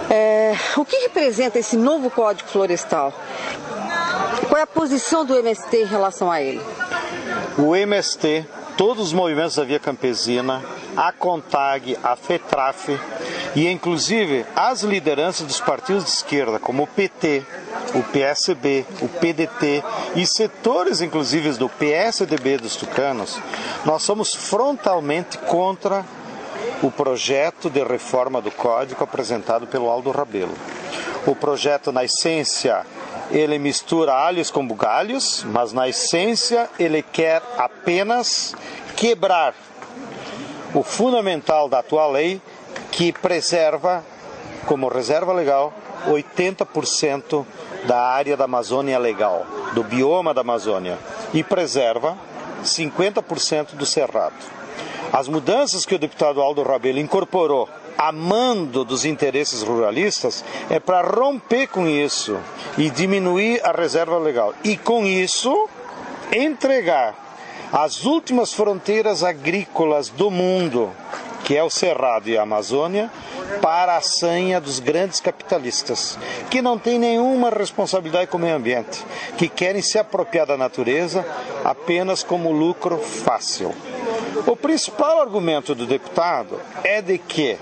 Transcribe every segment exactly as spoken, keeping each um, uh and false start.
É, o que representa esse novo Código Florestal? Qual é a posição do M S T em relação a ele? O M S T, todos os movimentos da Via Campesina, a CONTAG, a FETRAF e inclusive as lideranças dos partidos de esquerda, como o P T, o P S B, o P D T e setores inclusive do P S D B dos tucanos, nós somos frontalmente contra o projeto de reforma do Código apresentado pelo Aldo Rabelo. O projeto, na essência, ele mistura alhos com bugalhos, mas na essência ele quer apenas quebrar o fundamental da atual lei, que preserva, como reserva legal, oitenta por cento da área da Amazônia legal, do bioma da Amazônia, e preserva cinquenta por cento do cerrado. As mudanças que o deputado Aldo Rabelo incorporou a mando dos interesses ruralistas é para romper com isso e diminuir a reserva legal. E com isso, entregar as últimas fronteiras agrícolas do mundo, que é o Cerrado e a Amazônia, para a sanha dos grandes capitalistas, que não têm nenhuma responsabilidade com o meio ambiente, que querem se apropriar da natureza apenas como lucro fácil. O principal argumento do deputado é de que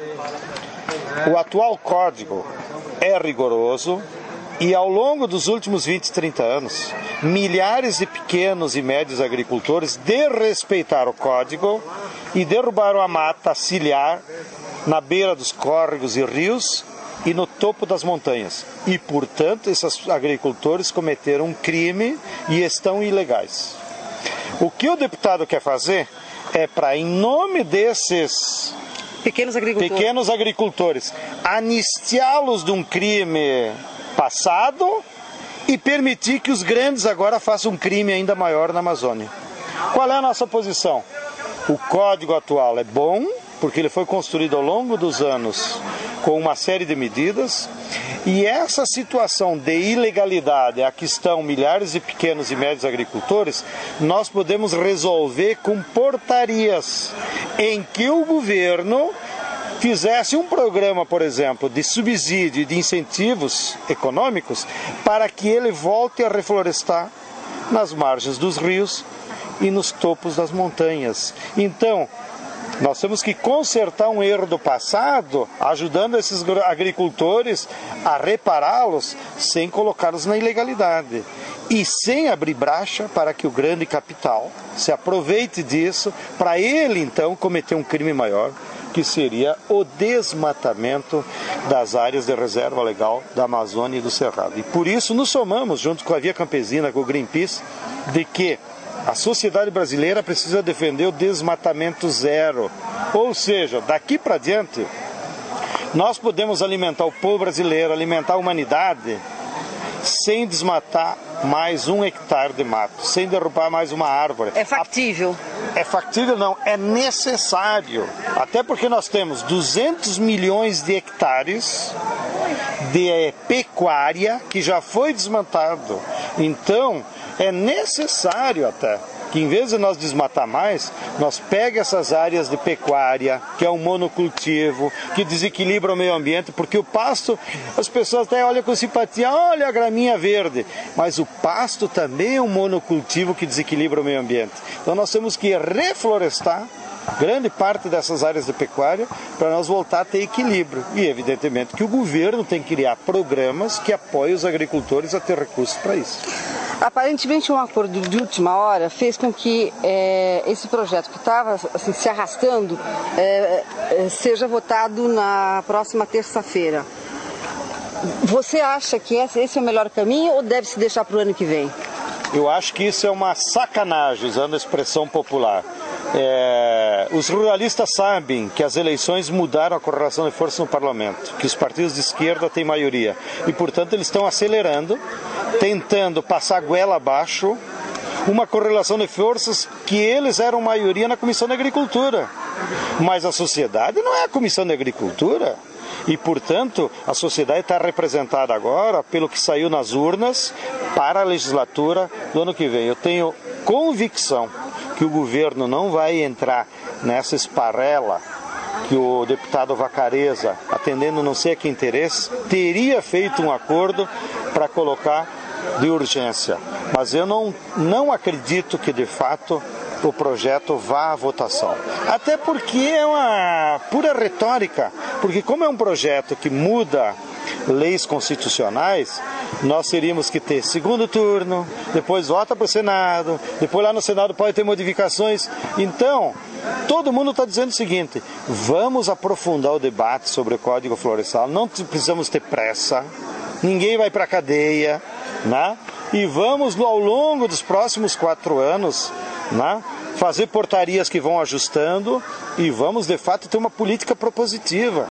o atual código é rigoroso e ao longo dos últimos vinte, trinta anos, milhares de pequenos e médios agricultores desrespeitaram o código e derrubaram a mata ciliar na beira dos córregos e rios e no topo das montanhas. E, portanto, esses agricultores cometeram um crime e estão ilegais. O que o deputado quer fazer é para, em nome desses pequenos agricultores, pequenos agricultores anistiá-los de um crime passado e permitir que os grandes agora façam um crime ainda maior na Amazônia. Qual é a nossa posição? O código atual é bom, porque ele foi construído ao longo dos anos com uma série de medidas, e essa situação de ilegalidade a que estão milhares de pequenos e médios agricultores, nós podemos resolver com portarias em que o governo fizesse um programa, por exemplo, de subsídio e de incentivos econômicos para que ele volte a reflorestar nas margens dos rios e nos topos das montanhas. Então, nós temos que consertar um erro do passado, ajudando esses agricultores a repará-los sem colocá-los na ilegalidade e sem abrir brecha para que o grande capital se aproveite disso para ele então cometer um crime maior, que seria o desmatamento das áreas de reserva legal da Amazônia e do Cerrado. E por isso nos somamos, junto com a Via Campesina, com o Greenpeace, de que a sociedade brasileira precisa defender o desmatamento zero. Ou seja, daqui para diante, nós podemos alimentar o povo brasileiro, alimentar a humanidade, sem desmatar mais um hectare de mato, sem derrubar mais uma árvore. É factível? É factível não, é necessário. Até porque nós temos duzentos milhões de hectares de pecuária que já foi desmatado. Então, é necessário até que, em vez de nós desmatar mais, nós peguemos essas áreas de pecuária, que é um monocultivo, que desequilibra o meio ambiente, porque o pasto, as pessoas até olham com simpatia, olha a graminha verde, mas o pasto também é um monocultivo que desequilibra o meio ambiente. Então nós temos que reflorestar grande parte dessas áreas de pecuária para nós voltar a ter equilíbrio. E evidentemente que o governo tem que criar programas que apoiem os agricultores a ter recursos para isso. Aparentemente um acordo de última hora fez com que é, esse projeto que estava assim, se arrastando é, é, seja votado na próxima terça-feira. Você acha que esse é o melhor caminho ou deve se deixar para o ano que vem? Eu acho que isso é uma sacanagem, usando a expressão popular. É, os ruralistas sabem que as eleições mudaram a correlação de forças no parlamento, que os partidos de esquerda têm maioria e, portanto, eles estão acelerando, tentando passar a goela abaixo uma correlação de forças que eles eram maioria na Comissão de Agricultura. Mas a sociedade não é a Comissão de Agricultura. E, portanto, a sociedade está representada agora pelo que saiu nas urnas para a legislatura do ano que vem. Eu tenho convicção que o governo não vai entrar nessa esparrela que o deputado Vacareza, atendendo não sei a que interesse, teria feito um acordo para colocar de urgência. Mas eu não, não acredito que, de fato, o projeto vá à votação. Até porque é uma pura retórica, porque como é um projeto que muda leis constitucionais, nós teríamos que ter segundo turno, depois volta para o Senado, depois lá no Senado pode ter modificações. Então, todo mundo está dizendo o seguinte: vamos aprofundar o debate sobre o Código Florestal, não precisamos ter pressa, ninguém vai para a cadeia, né? E vamos, ao longo dos próximos quatro anos, né, fazer portarias que vão ajustando e vamos, de fato, ter uma política propositiva.